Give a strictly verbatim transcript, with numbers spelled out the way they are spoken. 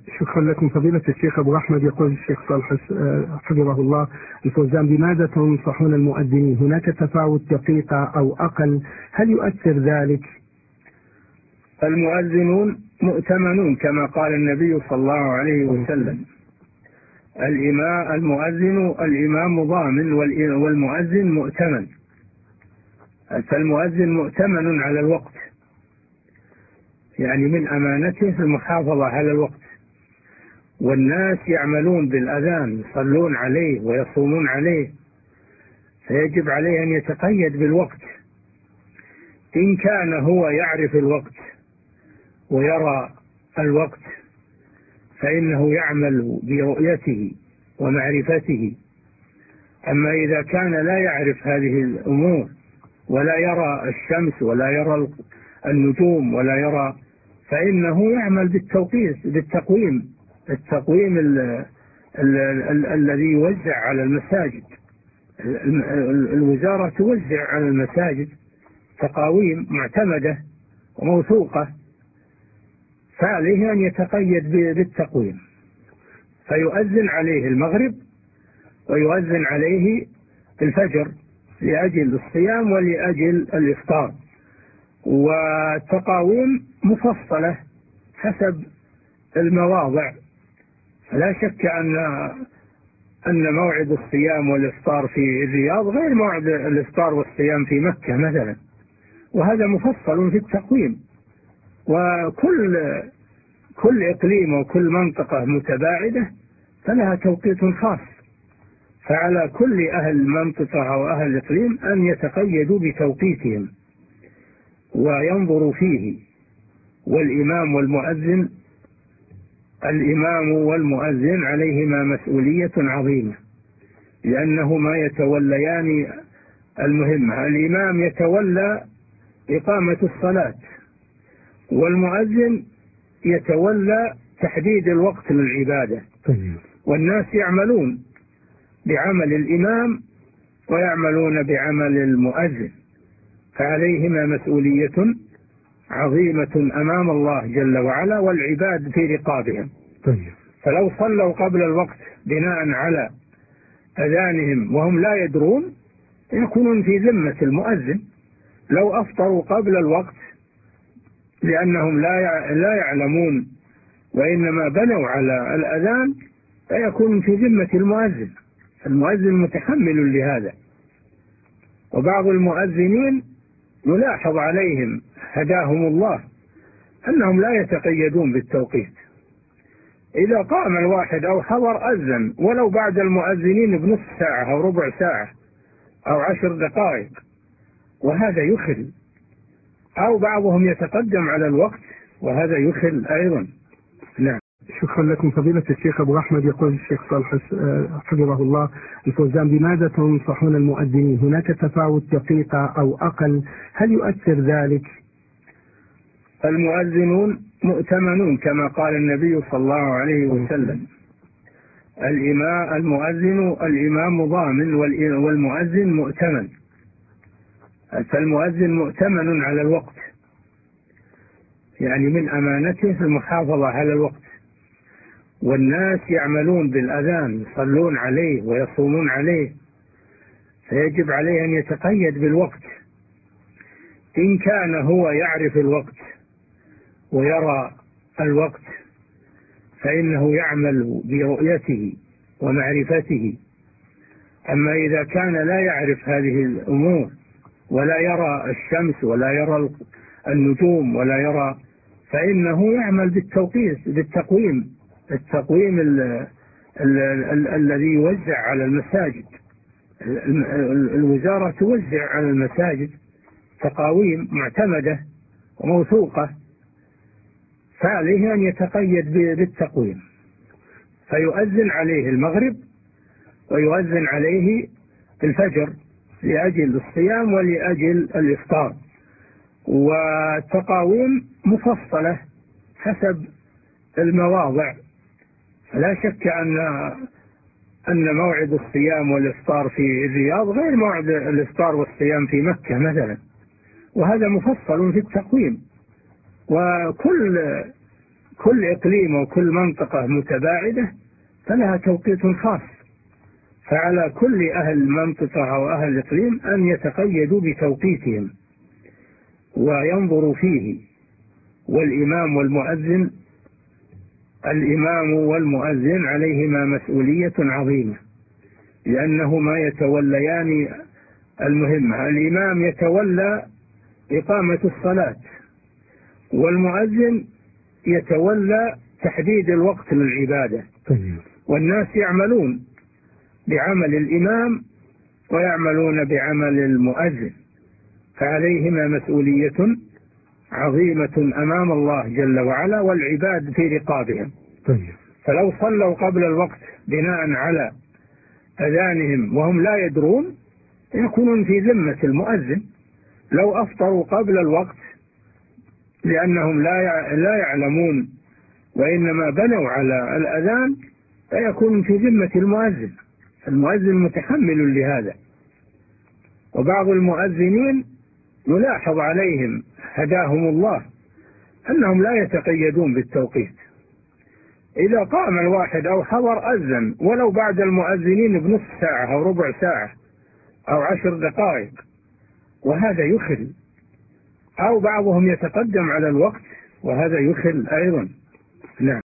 شكرا لكم فضيلة الشيخ أبو أحمد. يقول الشيخ صالح حفظه الله الفوزان: بماذا تنصحون المؤذنين؟ هناك تفاوت دقيقة أو أقل، هل يؤثر ذلك؟ المؤذنون مؤتمنون كما قال النبي صلى الله عليه وسلم: الإمام المؤذن الإمام ضامن والمؤذن مؤتمن. فالمؤذن مؤتمن على الوقت، يعني من أمانته المحافظة على الوقت، والناس يعملون بالأذان، يصلون عليه ويصومون عليه، فيجب عليه أن يتقيد بالوقت. إن كان هو يعرف الوقت ويرى الوقت فإنه يعمل برؤيته ومعرفته. أما إذا كان لا يعرف هذه الأمور ولا يرى الشمس ولا يرى النجوم ولا يرى، فإنه يعمل بالتوقيت بالتقويم التقويم ال ال ال الذي يوزع على المساجد. الوزارة توزع على المساجد تقاويم معتمدة وموثوقة، فعليه أن يتقيد بالتقويم، فيؤذن عليه المغرب ويؤذن عليه الفجر لأجل الصيام ولأجل الإفطار، والتقاويم مفصلة حسب المواضع. فلا شك أن أن موعد الصيام والإفطار في الرياض غير موعد الإفطار والصيام في مكة مثلا، وهذا مفصل في التقويم. وكل كل إقليم وكل منطقة متباعدة فلها توقيت خاص، فعلى كل أهل منطقة أو أهل إقليم أن يتقيدوا بتوقيتهم وينظروا فيه. والإمام والمؤذن الإمام والمؤذن عليهما مسؤولية عظيمة، لأنهما يتوليان المهمة. الإمام يتولى إقامة الصلاة، والمؤذن يتولى تحديد الوقت للعبادة. والناس يعملون بعمل الإمام ويعملون بعمل المؤذن، فعليهما مسؤولية عظيمة أمام الله جل وعلا، والعباد في رقابهم. فلو صلوا قبل الوقت بناء على أذانهم وهم لا يدرون يكونون في ذمة المؤذن. لو أفطروا قبل الوقت لأنهم لا لا يعلمون وإنما بنوا على الأذان فيكون في ذمة المؤذن. المؤذن متحمل لهذا. وبعض المؤذنين يلاحظ عليهم هداهم الله أنهم لا يتقيدون بالتوقيت. إذا قام الواحد أو حضر أذن ولو بعد المؤذنين بنصف ساعة أو ربع ساعة أو عشر دقائق، وهذا يخل. أو بعضهم يتقدم على الوقت وهذا يخل أيضا. نعم. شكرا لكم فضيلة الشيخ أبو أحمد. يقول الشيخ صالح حفظه الله الفوزان: بماذا تنصحون المؤذنين؟ هناك تفاوت دقيقة أو أقل، هل يؤثر ذلك؟ المؤذنون مؤتمنون كما قال النبي صلى الله عليه وسلم: الإمام المؤذن الإمام ضامن والمؤذن مؤتمن. فالمؤذن مؤتمن على الوقت، يعني من أمانته المحافظة على الوقت، والناس يعملون بالأذان، يصلون عليه ويصومون عليه، فيجب عليه أن يتقيد بالوقت. إن كان هو يعرف الوقت ويرى الوقت فإنه يعمل برؤيته ومعرفته. أما إذا كان لا يعرف هذه الأمور ولا يرى الشمس ولا يرى النجوم ولا يرى، فإنه يعمل بالتوقيت بالتقويم التقويم ال ال ال الذي يوزع على المساجد. الوزارة توزع على المساجد تقاويم معتمدة وموثوقة، فعليه أن يتقيد بالتقويم، فيؤذن عليه المغرب ويؤذن عليه الفجر لأجل الصيام ولأجل الإفطار. والتقاويم مفصلة حسب المواضع. فلا شك أن أن موعد الصيام والإفطار في الرياض غير موعد الإفطار والصيام في مكة مثلا، وهذا مفصل في التقويم. وكل كل إقليم وكل منطقة متباعدة فلها توقيت خاص، فعلى كل أهل منطقة أو أهل إقليم أن يتقيدوا بتوقيتهم وينظروا فيه. والإمام والمؤذن الإمام والمؤذن عليهما مسؤولية عظيمة، لأنهما يتوليان المهمة. الإمام يتولى إقامة الصلاة، والمؤذن يتولى تحديد الوقت للعبادة. والناس يعملون بعمل الإمام ويعملون بعمل المؤذن، فعليهما مسؤولية عظيمة أمام الله جل وعلا، والعباد في رقابهم. فلو صلوا قبل الوقت بناء على أذانهم وهم لا يدرون يكونون في ذمة المؤذن. لو أفطروا قبل الوقت لأنهم لا لا يعلمون وإنما بنوا على الأذان فيكون في ذمة المؤذن. المؤذن متحمل لهذا. وبعض المؤذنين يلاحظ عليهم هداهم الله أنهم لا يتقيدون بالتوقيت. إذا قام الواحد أو حضر أذن ولو بعد المؤذنين بنصف ساعة أو ربع ساعة أو عشر دقائق، وهذا يخل. أو بعضهم يتقدم على الوقت وهذا يخل أيضا. نعم.